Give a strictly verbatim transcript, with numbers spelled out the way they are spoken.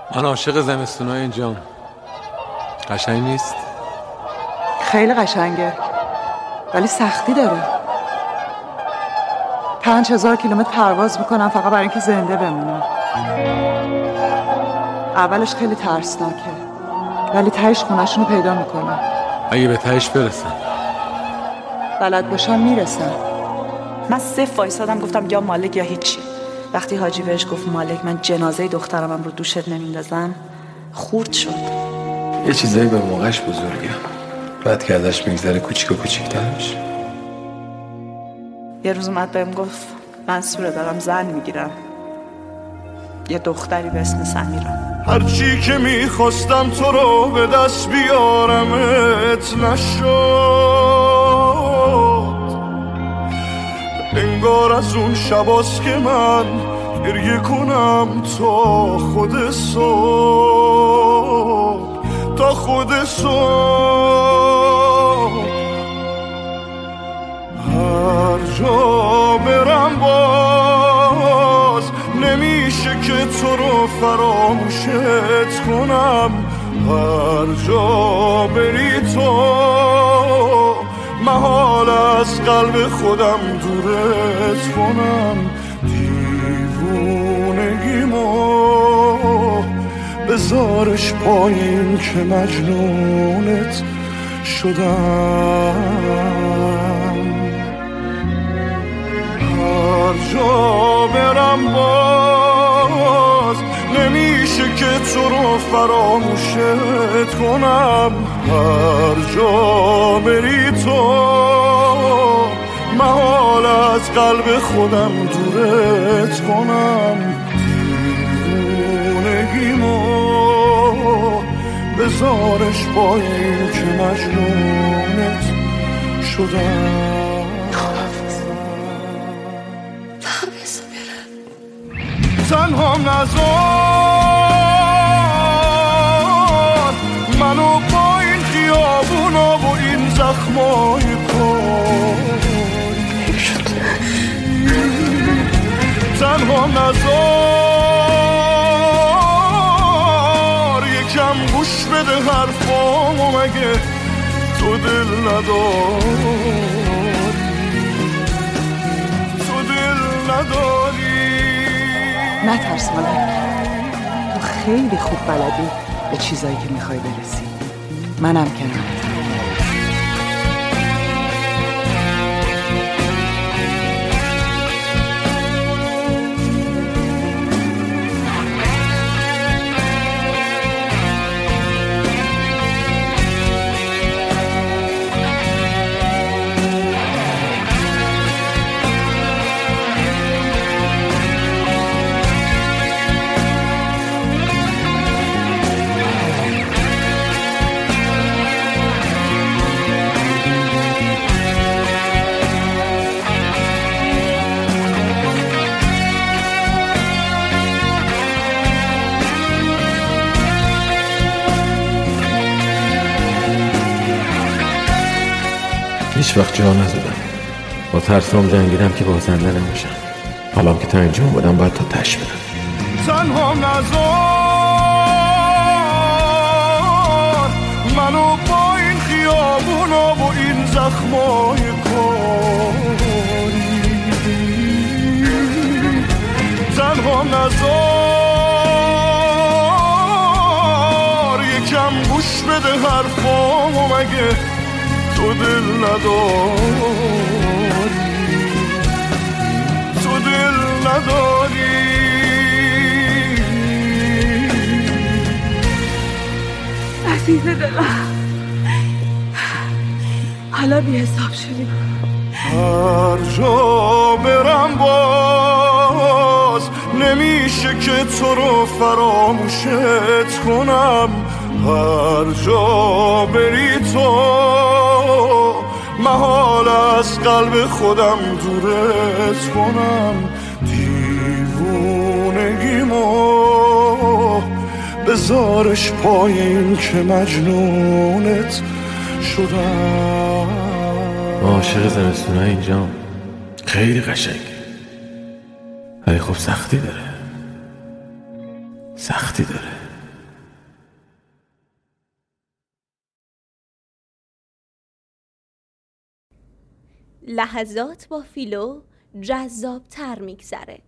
من عاشق زمستونای اینجام. قشنگ نیست؟ خیلی قشنگه ولی سختی داره. پنج هزار کیلومتر پرواز میکنم فقط برای اینکه زنده بمونم. اولش خیلی ترسناکه ولی تهش خونه‌شون رو پیدا میکنم. اگه به تهش برسم بلد باشم میرسم. من صفر وایسادم گفتم یا مالک یا هیچی. وقتی حاجی بهش گفت مالک من جنازه دخترمم رو دوشت نمیندازم خورد شد. یه چیزایی به موقعش بزرگه، بعد که ازش میگذره کوچیک و کوچیک‌تر میشه. یه روز اومد بهم گفت منصوره دارم زن میگیرم، یه دختری به اسم سمیرا. هرچی که میخواستم تو رو به دست بیارمت نشد. انگار از اون شباست که من گریه کنم تا خود صبح، تا خود صبح. هر جا برم باز نمیشه که تو رو فراموشت کنم. هر جا بری تو محال از قلب خودم دورت کنم. دیوونگیمو بذارش پایین که مجنونت شدم. هر جا برم باز نمیشه که تو رو فراموشت کنم. هر جا بری تو محال از قلب خودم دورت کنم. دیوونگیمو بذارش پایین که مجنونت شدم. تنها نذار منو با این خیابونا و این زخمای کاری. تنها نذار یکم گوش بده حرفامو، مگه تو دل نداری؟ تو دل نداری؟ نترس مالک، تو خیلی خوب بلدی به چیزایی که میخوای برسی. منم کنارتم. هیچ وقت جا نزدم، با ترسام جنگیدم که بازنده نمیشم. حالا که تا اینجا بودم باید تا تش برم. تنها نذار منو با این خیابونا و این زخمای کاری. تنها نذار یکم گوش بده حرفامو، مگه تو دل نداری؟ تو دل نداری؟ عزیز دلم حالا بی حساب شدیم. هر جا برم باز نمیشه که تو رو فراموشت کنم. هر جا بری تو محال از قلب خودم دورت کنم. دیوونگیمو بذارش پایین که مجنونت شدم. عاشق زمستونای اینجام. خیلی قشنگه ولی خب سختی داره، سختی داره. لحظات با فیلو جذاب تر میگذره.